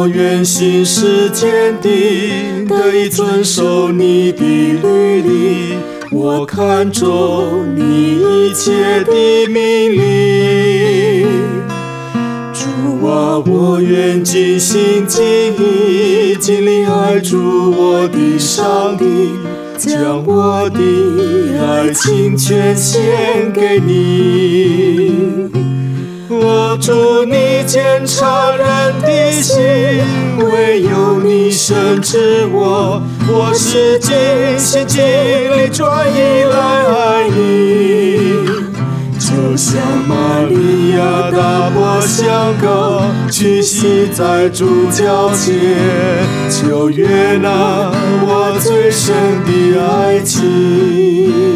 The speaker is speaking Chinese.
我愿心事坚定，得以遵守你的律例。我看重你一切的命令。主啊，我愿尽心尽意，尽力爱主我的上帝，将我的爱情全献给你。我主，你鉴察人的心，唯有你深知我。我是尽心尽力专一来爱你，就像玛利亚大步相告，屈膝在主脚前，求悦纳我最深的爱情。